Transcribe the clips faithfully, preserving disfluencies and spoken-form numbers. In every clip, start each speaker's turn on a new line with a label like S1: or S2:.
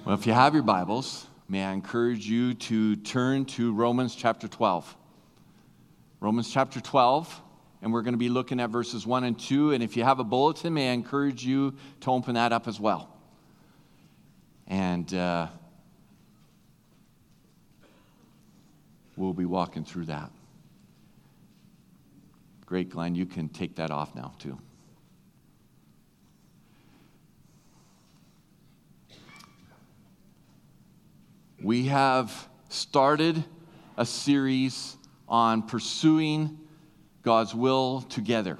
S1: Well, if you have your Bibles, may I encourage you to turn to Romans chapter twelve. Romans chapter twelve, and we're going to be looking at verses one and two. And if you have a bulletin, may I encourage you to open that up as well. And uh, we'll be walking through that. Great, Glenn. You can take that off now, too. We have started a series on pursuing God's will together.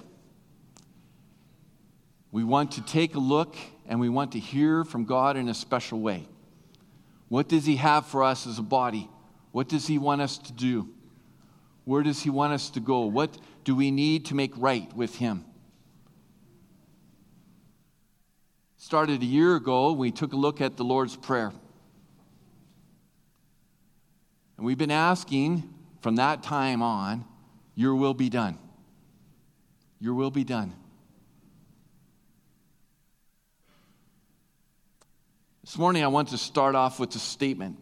S1: We want to take a look and we want to hear from God in a special way. What does He have for us as a body? What does He want us to do? Where does He want us to go? What do we need to make right with Him? Started a year ago, we took a look at the Lord's Prayer. And we've been asking from that time on, your will be done. Your will be done. This morning I want to start off with a statement.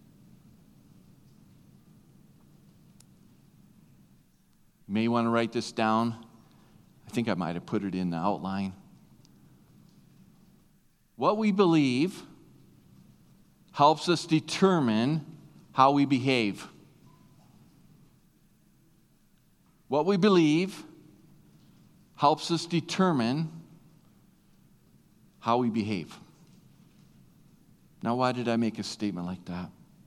S1: You may want to write this down. I think I might have put it in the outline. What we believe helps us determine how we behave. What we believe helps us determine how we behave. Now, why did I make a statement like that?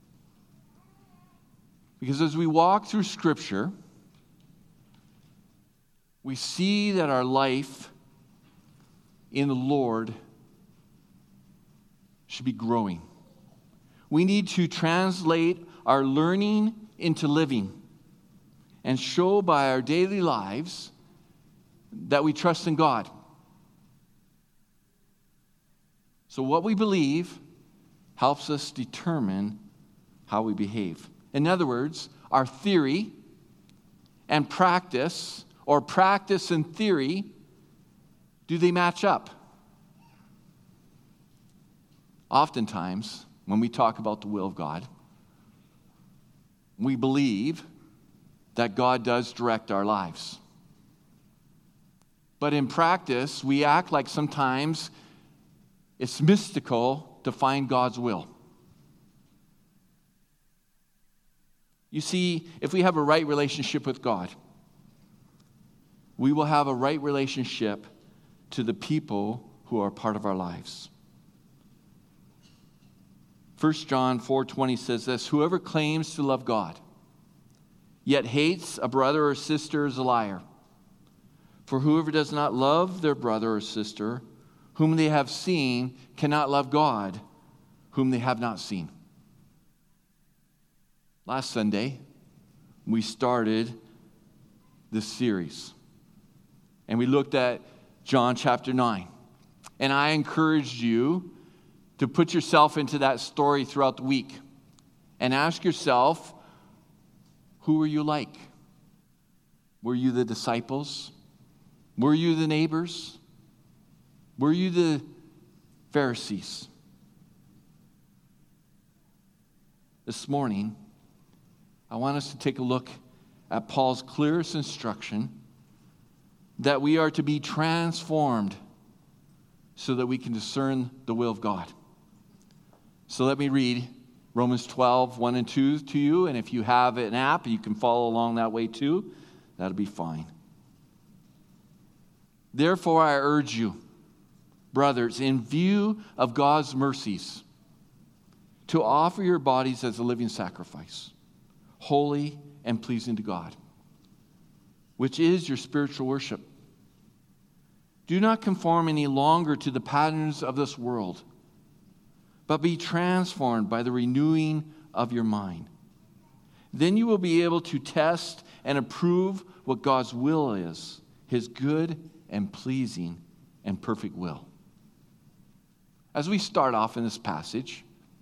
S1: Because as we walk through Scripture, we see that our life in the Lord should be growing. We need to translate our learning into living and show by our daily lives that we trust in God. So what we believe helps us determine how we behave. In other words, our theory and practice, or practice and theory, do they match up? Oftentimes, when we talk about the will of God, we believe that God does direct our lives. But in practice, we act like sometimes it's mystical to find God's will. You see, if we have a right relationship with God, we will have a right relationship to the people who are part of our lives. First John four twenty says this, whoever claims to love God, yet hates a brother or sister is a liar. For whoever does not love their brother or sister, whom they have seen, cannot love God, whom they have not seen. Last Sunday, we started this series. And we looked at John chapter nine. And I encouraged you to put yourself into that story throughout the week and ask yourself, who were you like? Were you the disciples? Were you the neighbors? Were you the Pharisees? This morning, I want us to take a look at Paul's clearest instruction that we are to be transformed so that we can discern the will of God. So let me read Romans twelve, one and two to you. And if you have an app, you can follow along that way too. That'll be fine. Therefore, I urge you, brothers, in view of God's mercies, to offer your bodies as a living sacrifice, holy and pleasing to God, which is your spiritual worship. Do not conform any longer to the patterns of this world, but be transformed by the renewing of your mind. Then you will be able to test and approve what God's will is, His good and pleasing and perfect will. As we start off in this passage,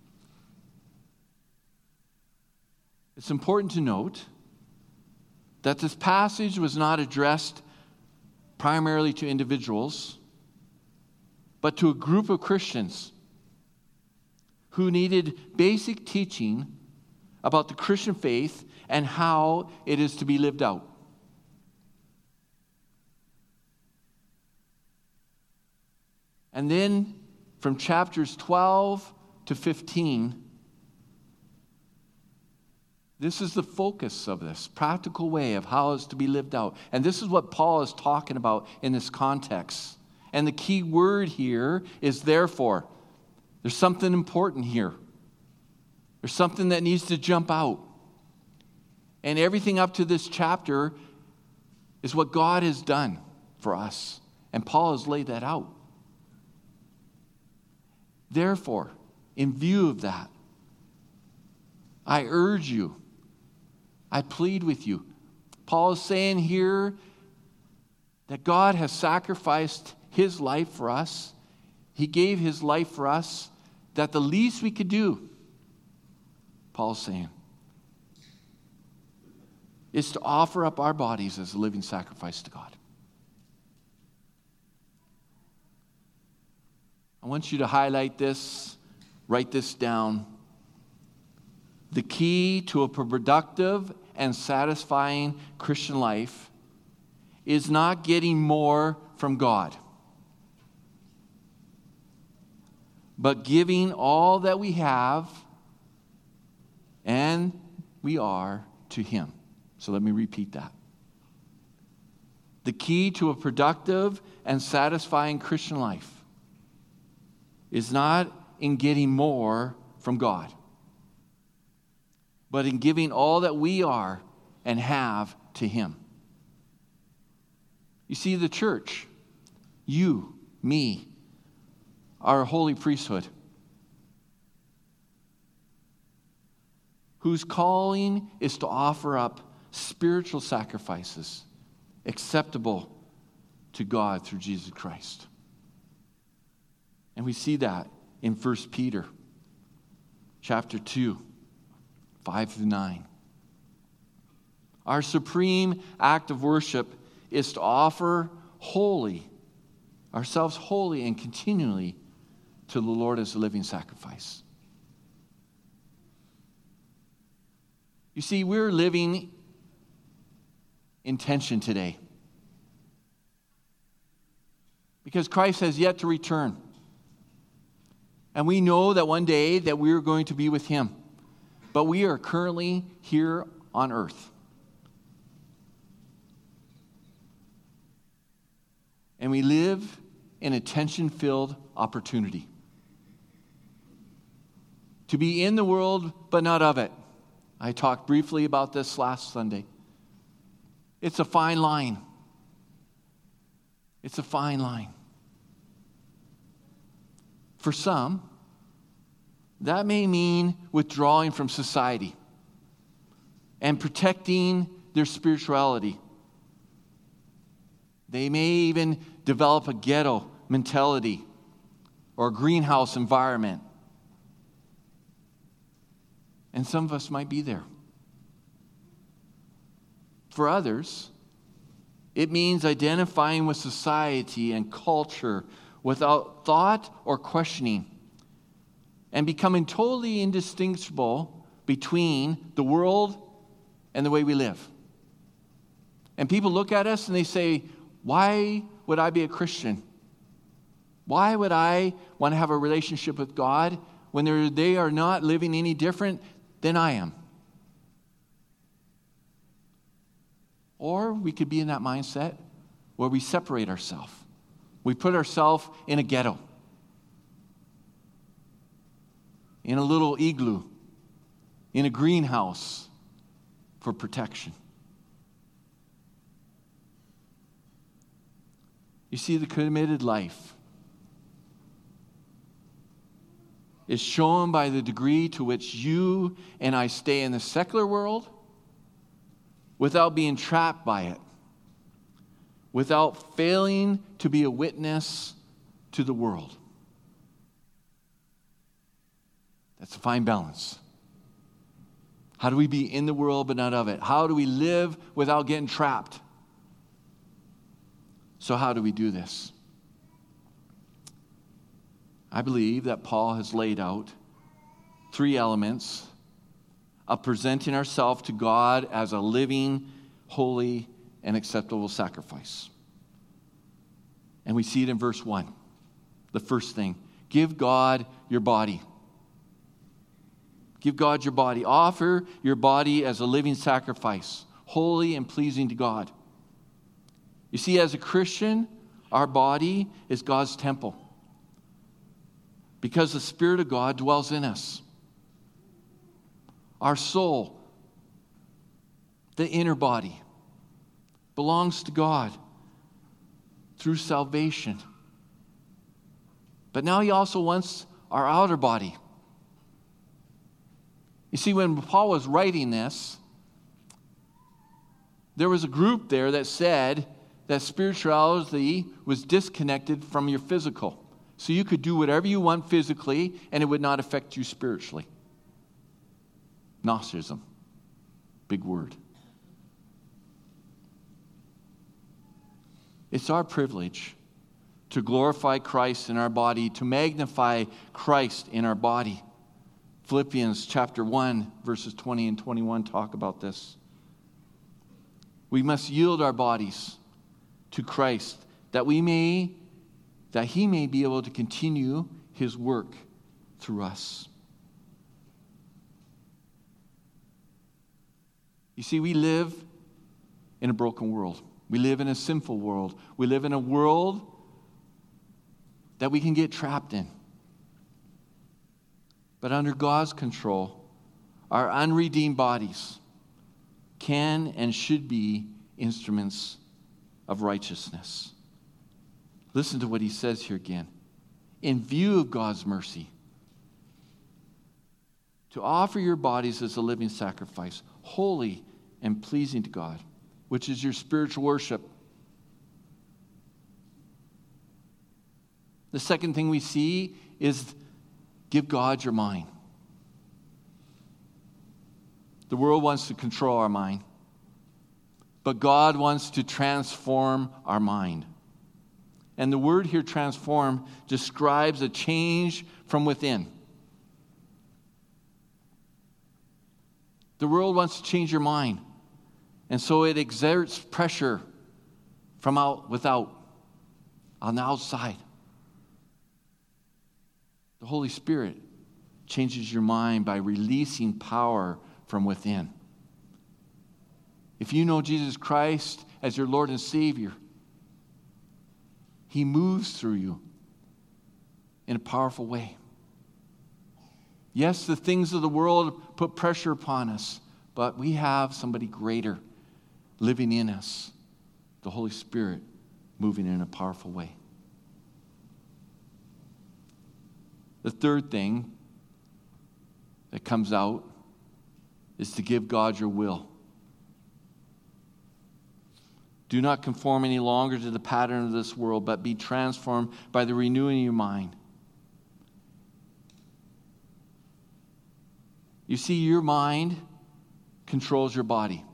S1: it's important to note that this passage was not addressed primarily to individuals, but to a group of Christians who needed basic teaching about the Christian faith and how it is to be lived out. And then from chapters twelve to fifteen, this is the focus of this practical way of how it's to be lived out. And this is what Paul is talking about in this context. And the key word here is therefore. There's something important here. There's something that needs to jump out. And everything up to this chapter is what God has done for us. And Paul has laid that out. Therefore, in view of that, I urge you, I plead with you. Paul is saying here that God has sacrificed his life for us. He gave his life for us, that the least we could do, Paul's saying, is to offer up our bodies as a living sacrifice to God. I want you to highlight this, write this down. The key to a productive and satisfying Christian life is not getting more from God, but giving all that we have and we are to Him. So let me repeat that. The key to a productive and satisfying Christian life is not in getting more from God, but in giving all that we are and have to Him. You see, the church, you, me, are a holy priesthood whose calling is to offer up spiritual sacrifices acceptable to God through Jesus Christ. And we see that in First Peter chapter two, five through nine. Our supreme act of worship is to offer wholly, ourselves wholly and continually to the Lord as a living sacrifice. You see, we're living in tension today because Christ has yet to return. And we know that one day that we're going to be with Him. But we are currently here on earth. And we live in a tension-filled opportunity. To be in the world, but not of it. I talked briefly about this last Sunday. It's a fine line. It's a fine line. For some, that may mean withdrawing from society and protecting their spirituality. They may even develop a ghetto mentality or a greenhouse environment. And some of us might be there. For others, it means identifying with society and culture without thought or questioning and becoming totally indistinguishable between the world and the way we live. And people look at us and they say, why would I be a Christian? Why would I want to have a relationship with God when they are not living any different than I am? Or we could be in that mindset where we separate ourselves. We put ourselves in a ghetto, in a little igloo, in a greenhouse for protection. You see, the committed life is shown by the degree to which you and I stay in the secular world without being trapped by it, without failing to be a witness to the world. That's a fine balance. How do we be in the world but not of it? How do we live without getting trapped? So how do we do this? I believe that Paul has laid out three elements of presenting ourselves to God as a living, holy, and acceptable sacrifice. And we see it in verse one. The first thing, give God your body. Give God your body. Offer your body as a living sacrifice, holy and pleasing to God. You see, as a Christian, our body is God's temple because the Spirit of God dwells in us. Our soul, the inner body, belongs to God through salvation. But now he also wants our outer body. You see, when Paul was writing this, there was a group there that said that spirituality was disconnected from your physical. So you could do whatever you want physically and it would not affect you spiritually. Gnosticism. Big word. It's our privilege to glorify Christ in our body, to magnify Christ in our body. Philippians chapter one, verses twenty and twenty-one talk about this. We must yield our bodies to Christ that we may, that he may be able to continue his work through us. You see, we live in a broken world. We live in a sinful world. We live in a world that we can get trapped in. But under God's control, our unredeemed bodies can and should be instruments of righteousness. Listen to what he says here again. In view of God's mercy, to offer your bodies as a living sacrifice, holy and pleasing to God, which is your spiritual worship. The second thing we see is give God your mind. The world wants to control our mind, but God wants to transform our mind. And the word here, transform, describes a change from within. The world wants to change your mind, and so it exerts pressure from out without, on the outside. The Holy Spirit changes your mind by releasing power from within. If you know Jesus Christ as your Lord and Savior, he moves through you in a powerful way. Yes, the things of the world put pressure upon us, but we have somebody greater living in us, the Holy Spirit moving in a powerful way. The third thing that comes out is to give God your will. Do not conform any longer to the pattern of this world, but be transformed by the renewing of your mind. You see, your mind controls your body,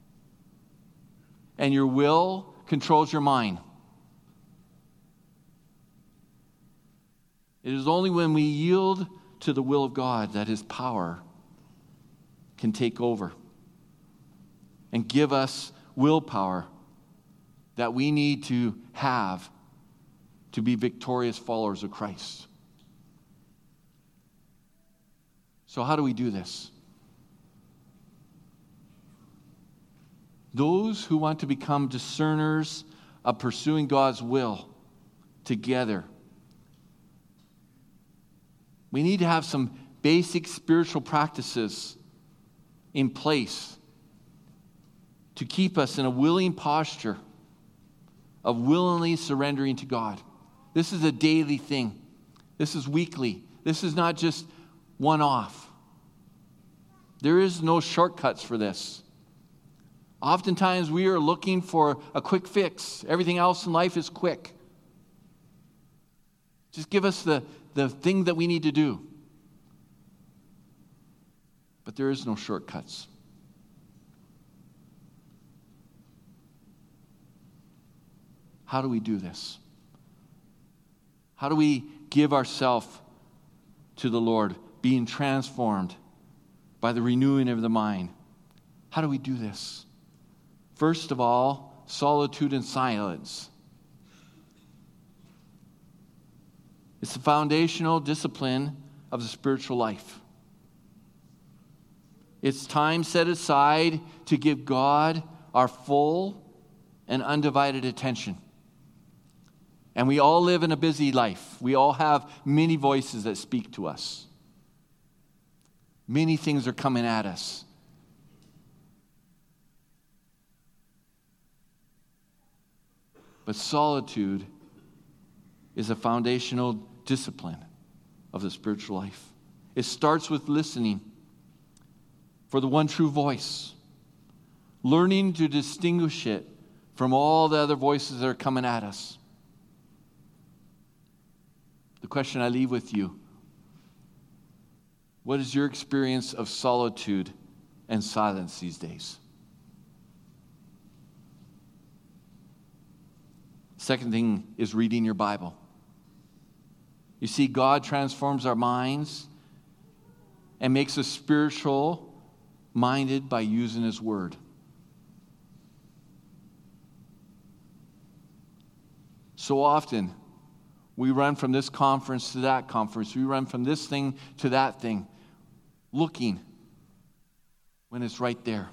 S1: and your will controls your mind. It is only when we yield to the will of God that his power can take over and give us willpower that we need to have to be victorious followers of Christ. So how do we do this? Those who want to become discerners of pursuing God's will together, we need to have some basic spiritual practices in place to keep us in a willing posture of willingly surrendering to God. This is a daily thing. This is weekly. This is not just one-off. There is no shortcuts for this. Oftentimes we are looking for a quick fix. Everything else in life is quick. Just give us the, the thing that we need to do. But there is no shortcuts. How do we do this? How do we give ourselves to the Lord? being transformed by the renewing of the mind. How do we do this? First of all, solitude and silence. It's the foundational discipline of the spiritual life. It's time set aside to give God our full and undivided attention. And we all live in a busy life. We all have many voices that speak to us. Many things are coming at us. But solitude is a foundational discipline of the spiritual life. It starts with listening for the one true voice, learning to distinguish it from all the other voices that are coming at us. The question I leave with you: what is your experience of solitude and silence these days? Second thing is reading your Bible. You see, God transforms our minds and makes us spiritual minded by using His Word. So often, we run from this conference to that conference. We run from this thing to that thing, looking when it's right there.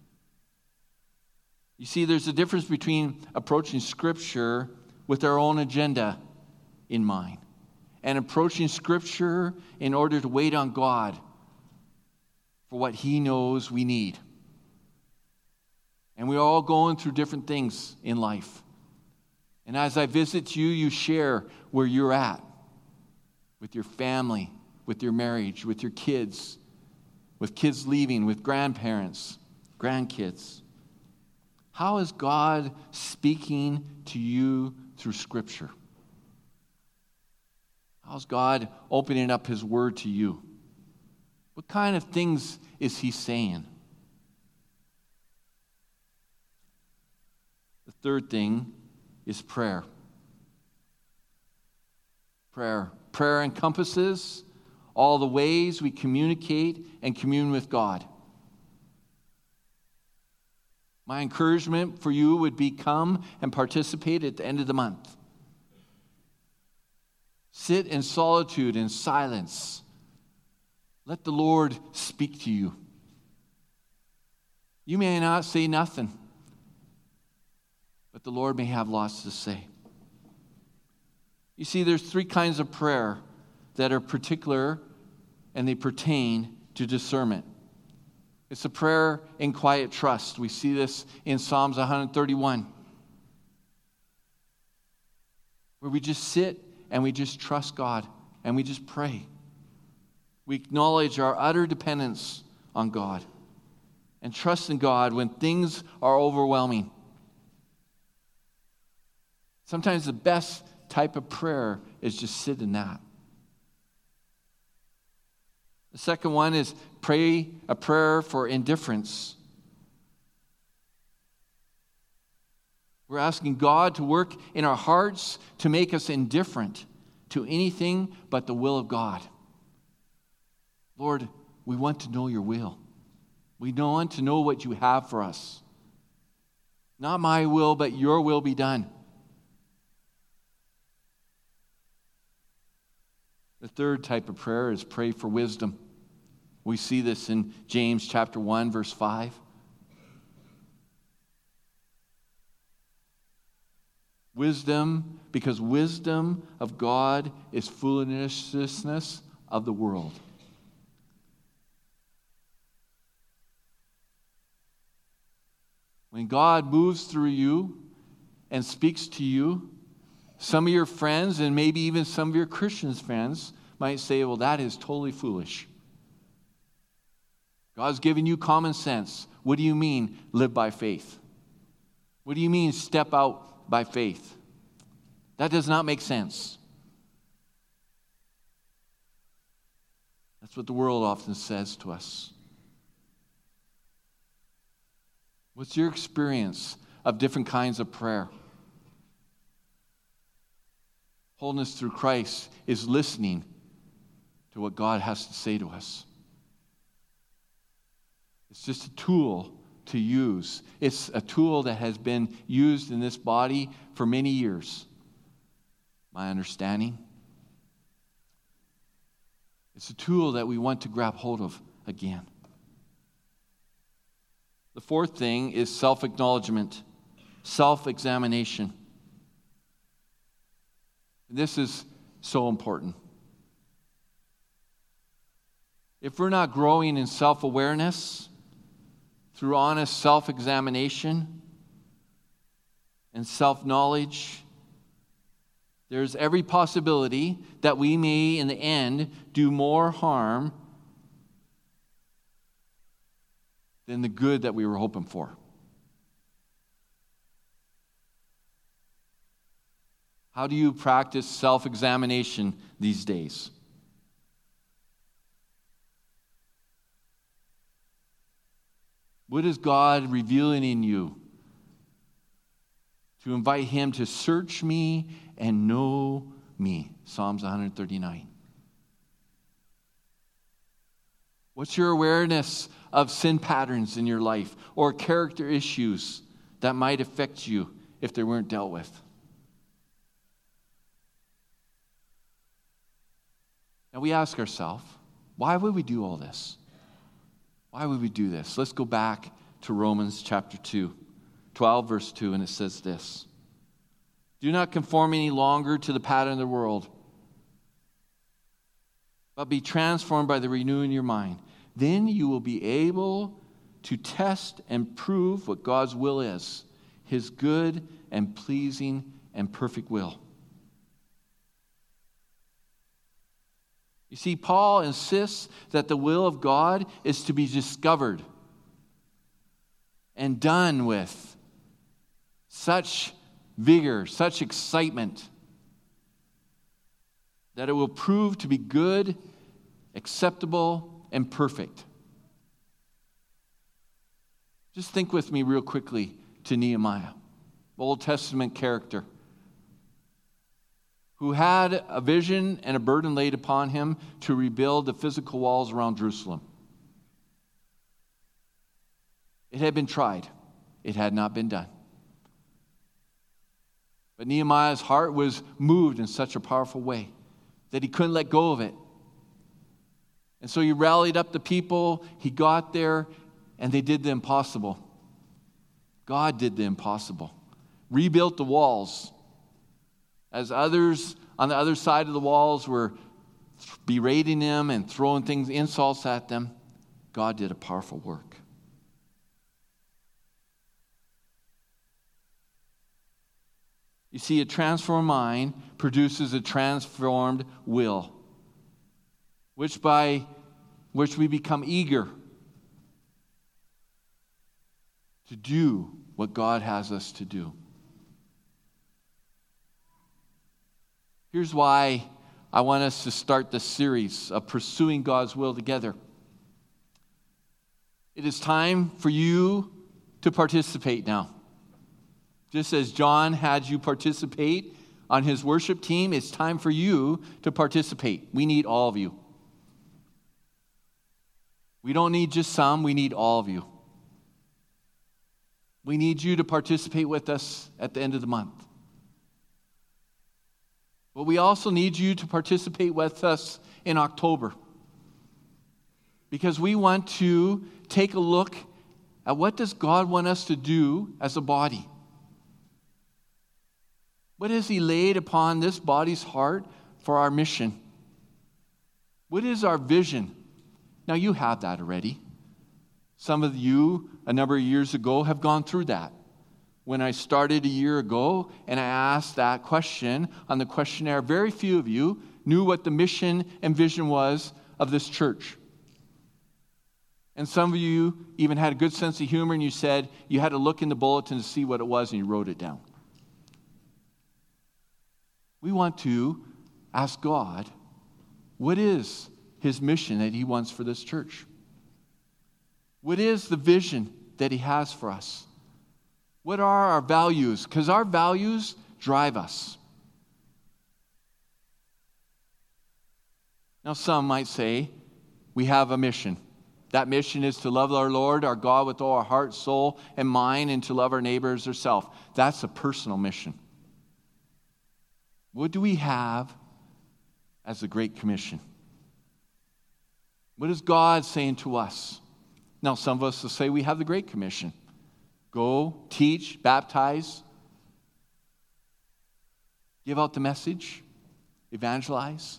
S1: You see, there's a difference between approaching Scripture with our own agenda in mind and approaching Scripture in order to wait on God for what He knows we need. And we're all going through different things in life. And as I visit you, you share where you're at with your family, with your marriage, with your kids, with kids leaving, with grandparents, grandkids. How is God speaking to you through Scripture? How's God opening up His Word to you? What kind of things is He saying? The third thing is prayer. Prayer. Prayer encompasses all the ways we communicate and commune with God. My encouragement for you would be come and participate at the end of the month. Sit in solitude and silence. Let the Lord speak to you. You may not say nothing, but the Lord may have lots to say. You see, there's three kinds of prayer that are particular and they pertain to discernment. It's a prayer in quiet trust. We see this in Psalms one thirty-one, where we just sit and we just trust God and we just pray. We acknowledge our utter dependence on God and trust in God when things are overwhelming. Sometimes the best type of prayer is just sit in that. The second one is pray a prayer for indifference. We're asking God to work in our hearts to make us indifferent to anything but the will of God. Lord, we want to know your will. We want to know what you have for us. Not my will, but your will be done. The third type of prayer is pray for wisdom. We see this in James chapter one, verse five. Wisdom, because wisdom of God is foolishness of the world. When God moves through you and speaks to you, some of your friends and maybe even some of your Christian friends might say, well, that is totally foolish. God's given you common sense. What do you mean, live by faith? What do you mean, step out by faith? That does not make sense. That's what the world often says to us. What's your experience of different kinds of prayer? Wholeness through Christ is listening to what God has to say to us. It's just a tool to use. It's a tool that has been used in this body for many years. My understanding. It's a tool that we want to grab hold of again. The fourth thing is self-acknowledgement, self-examination. This is so important. If we're not growing in self-awareness through honest self-examination and self-knowledge, there's every possibility that we may, in the end, do more harm than the good that we were hoping for. How do you practice self-examination these days? What is God revealing in you? To invite Him to search me and know me. Psalms one thirty-nine. What's your awareness of sin patterns in your life or character issues that might affect you if they weren't dealt with? Now we ask ourselves, why would we do all this? Why would we do this? Let's go back to Romans chapter two, twelve verse two, and it says this. Do not conform any longer to the pattern of the world, but be transformed by the renewing of your mind. Then you will be able to test and prove what God's will is, His good and pleasing and perfect will. You see, Paul insists that the will of God is to be discovered and done with such vigor, such excitement, that it will prove to be good, acceptable, and perfect. Just think with me real quickly to Nehemiah, Old Testament character, who had a vision and a burden laid upon him to rebuild the physical walls around Jerusalem. It had been tried. It had not been done. But Nehemiah's heart was moved in such a powerful way that he couldn't let go of it. And so he rallied up the people, he got there, and they did the impossible. God did the impossible. Rebuilt the walls. As others on the other side of the walls were berating them and throwing things, insults at them, God did a powerful work. You see, a transformed mind produces a transformed will, which by which we become eager to do what God has us to do. Here's why I want us to start this series of pursuing God's will together. It is time for you to participate now. Just as John had you participate on his worship team, it's time for you to participate. We need all of you. We don't need just some, we need all of you. We need you to participate with us at the end of the month. But we also need you to participate with us in October, because we want to take a look at what does God want us to do as a body. What has He laid upon this body's heart for our mission? What is our vision? Now you have that already. Some of you a number of years ago have gone through that. When I started a year ago and I asked that question on the questionnaire, very few of you knew what the mission and vision was of this church. And some of you even had a good sense of humor and you said you had to look in the bulletin to see what it was and you wrote it down. We want to ask God, what is His mission that He wants for this church? What is the vision that He has for us? What are our values? Because our values drive us. Now, some might say, we have a mission. That mission is to love our Lord, our God, with all our heart, soul, and mind, and to love our neighbor as ourselves. That's a personal mission. What do we have as the Great Commission? What is God saying to us? Now, some of us will say we have the Great Commission. Go, teach, baptize, give out the message, evangelize.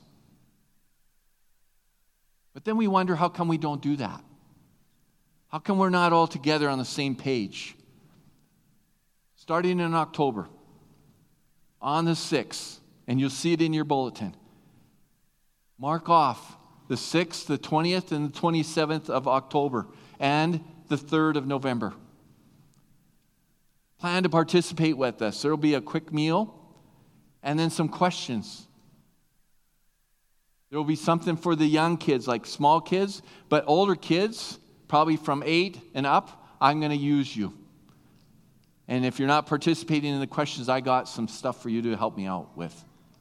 S1: But then we wonder, how come we don't do that? How come we're not all together on the same page? Starting in October, on the sixth, and you'll see it in your bulletin, mark off the sixth, the twentieth, and the twenty-seventh of October, and the third of November. Plan to participate with us. There will be a quick meal, and then some questions. There will be something for the young kids, like small kids, but older kids, probably from eight and up, I'm going to use you. And if you're not participating in the questions, I got some stuff for you to help me out with.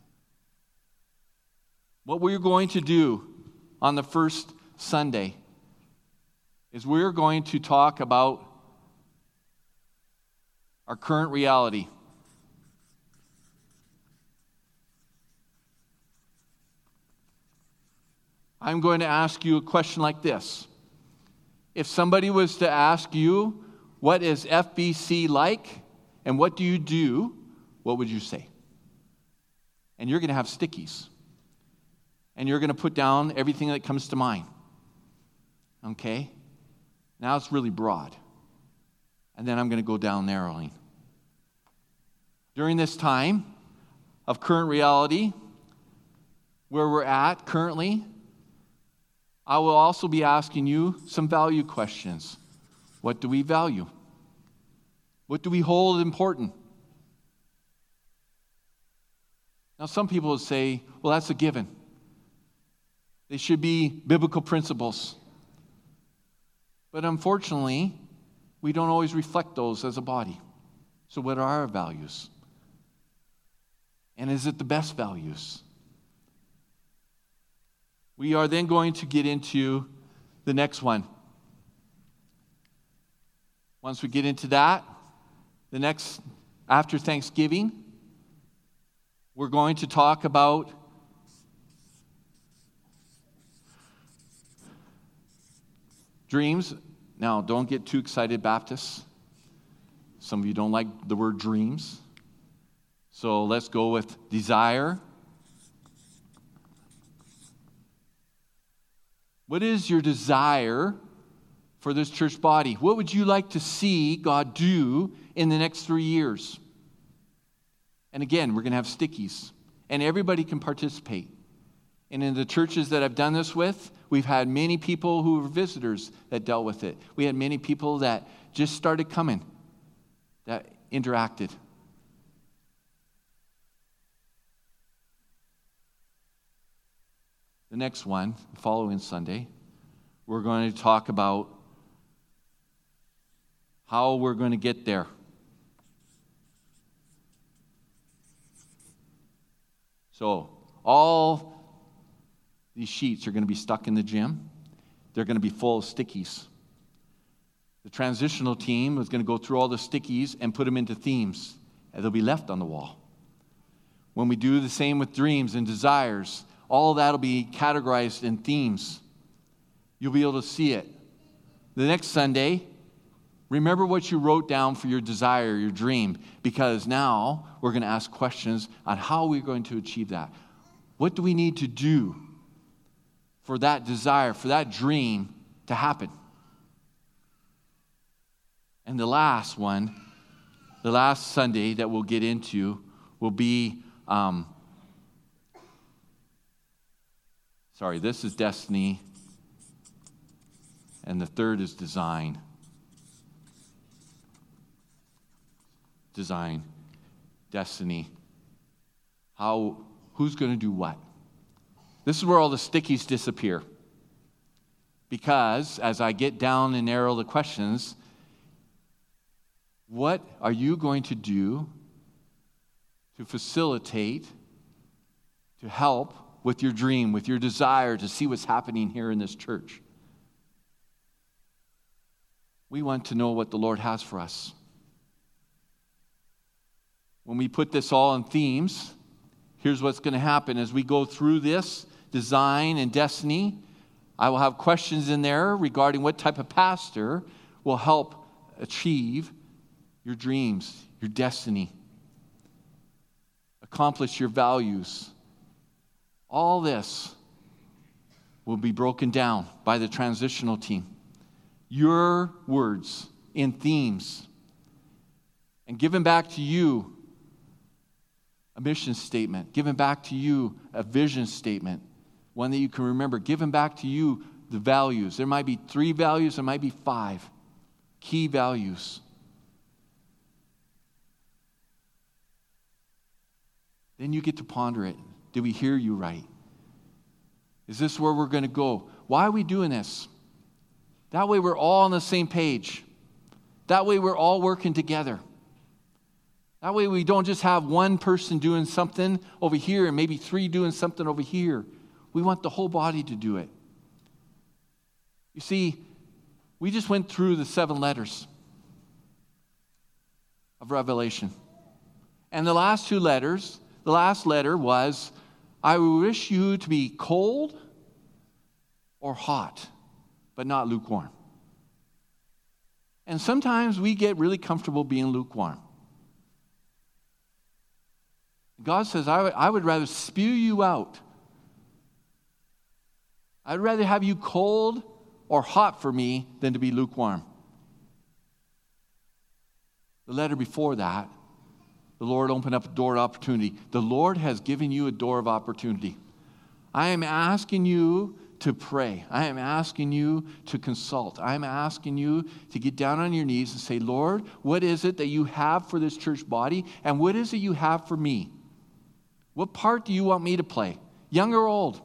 S1: What we're going to do on the first Sunday is we're going to talk about our current reality. I'm going to ask you a question like this. If somebody was to ask you, what is F B C like and what do you do, what would you say? And you're going to have stickies. And you're going to put down everything that comes to mind. Okay? Now it's really broad. And then I'm going to go down narrowing. During this time of current reality, where we're at currently, I will also be asking you some value questions. What do we value? What do we hold important? Now, some people would say, well, that's a given. They should be biblical principles. But unfortunately, we don't always reflect those as a body. So what are our values? And is it the best values? We are then going to get into the next one. Once we get into that, the next, after Thanksgiving, we're going to talk about dreams. Now, don't get too excited, Baptists. Some of you don't like the word dreams. So let's go with desire. What is your desire for this church body? What would you like to see God do in the next three years? And again, we're going to have stickies. And everybody can participate. And in the churches that I've done this with, we've had many people who were visitors that dealt with it. We had many people that just started coming, that interacted. The next one, the following Sunday, we're going to talk about how we're going to get there. So, all these sheets are going to be stuck in the gym. They're going to be full of stickies. The transitional team is going to go through all the stickies and put them into themes, and they'll be left on the wall. When we do the same with dreams and desires, all that will be categorized in themes. You'll be able to see it. The next Sunday, remember what you wrote down for your desire, your dream, because now we're going to ask questions on how we're going to achieve that. What do we need to do for that desire, for that dream to happen? And the last one, the last Sunday that we'll get into will be... Um, Sorry, this is destiny, and the third is design. Design, destiny. How, who's going to do what? This is where all the stickies disappear. Because as I get down and narrow the questions, what are you going to do to facilitate, to help with your dream, with your desire to see what's happening here in this church. We want to know what the Lord has for us. When we put this all in themes, here's what's going to happen as we go through this design and destiny. I will have questions in there regarding what type of pastor will help achieve your dreams, your destiny, accomplish your values. All this will be broken down by the transitional team. Your words in themes, and given back to you a mission statement, given back to you a vision statement, one that you can remember, given back to you the values. There might be three values, there might be five key values. Then you get to ponder it. Did we hear you right? Is this where we're going to go? Why are we doing this? That way we're all on the same page. That way we're all working together. That way we don't just have one person doing something over here and maybe three doing something over here. We want the whole body to do it. You see, we just went through the seven letters of Revelation. And the last two letters, the last letter was, I wish you to be cold or hot, but not lukewarm. And sometimes we get really comfortable being lukewarm. God says, I would, I would rather spew you out. I'd rather have you cold or hot for me than to be lukewarm. The letter before that, the Lord opened up a door of opportunity. The Lord has given you a door of opportunity. I am asking you to pray. I am asking you to consult. I am asking you to get down on your knees and say, Lord, what is it that you have for this church body? And what is it you have for me? What part do you want me to play? Young or old?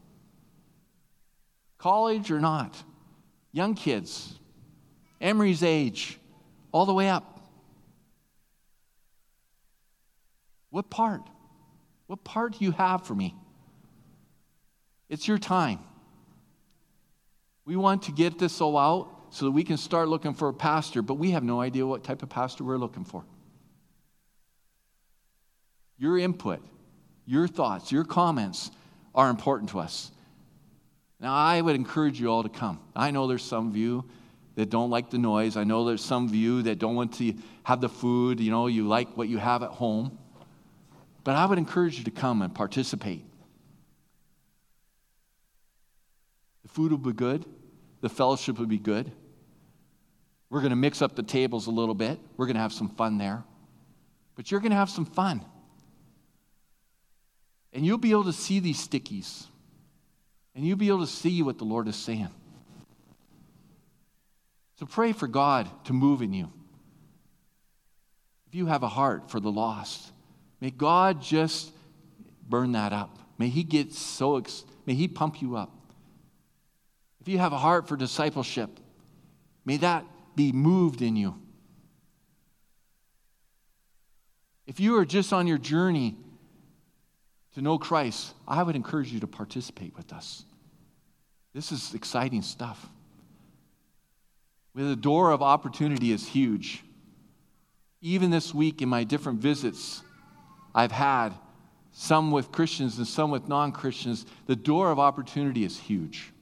S1: College or not? Young kids? Emery's age? All the way up? What part? What part do you have for me? It's your time. We want to get this all out so that we can start looking for a pastor, but we have no idea what type of pastor we're looking for. Your input, your thoughts, your comments are important to us. Now, I would encourage you all to come. I know there's some of you that don't like the noise. I know there's some of you that don't want to have the food. You know, you like what you have at home. But I would encourage you to come and participate. The food will be good. The fellowship will be good. We're going to mix up the tables a little bit. We're going to have some fun there. But you're going to have some fun. And you'll be able to see these stickies. And you'll be able to see what the Lord is saying. So pray for God to move in you. If you have a heart for the lost, may God just burn that up. May He get so, ex- may He pump you up. If you have a heart for discipleship, may that be moved in you. If you are just on your journey to know Christ, I would encourage you to participate with us. This is exciting stuff. The door of opportunity is huge. Even this week in my different visits I've had, some with Christians and some with non-Christians, the door of opportunity is huge.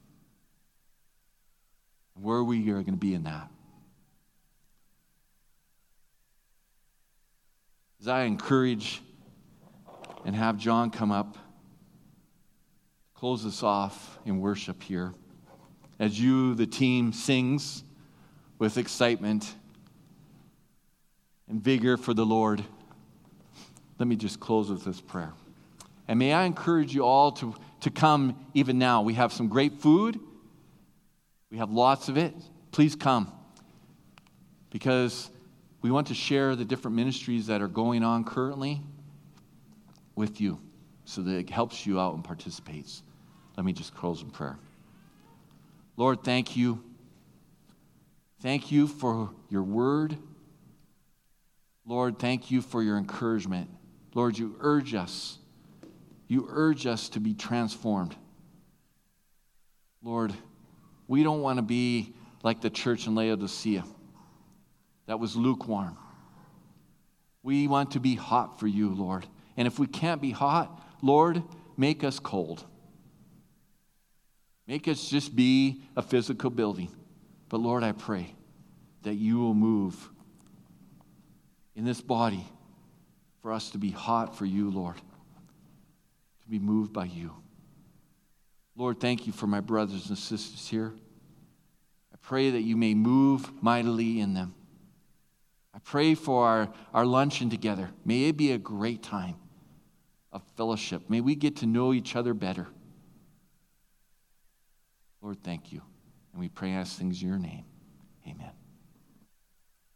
S1: Where we are going to be in that. As I encourage and have John come up, close us off in worship here, as you, the team, sings with excitement and vigor for the Lord, let me just close with this prayer. And may I encourage you all to, to come even now. We have some great food. We have lots of it. Please come. Because we want to share the different ministries that are going on currently with you so that it helps you out and participates. Let me just close in prayer. Lord, thank you. Thank you for your word. Lord, thank you for your encouragement. Lord, you urge us You urge us to be transformed. Lord, we don't want to be like the church in Laodicea that was lukewarm. We want to be hot for you, Lord. And if we can't be hot, Lord, make us cold. Make us just be a physical building. But Lord, I pray that you will move in this body for us to be hot for you, Lord, to be moved by you. Lord, thank you for my brothers and sisters here. I pray that you may move mightily in them. I pray for our, our luncheon together. May it be a great time of fellowship. May we get to know each other better. Lord, thank you. And we pray and ask things in your name. Amen.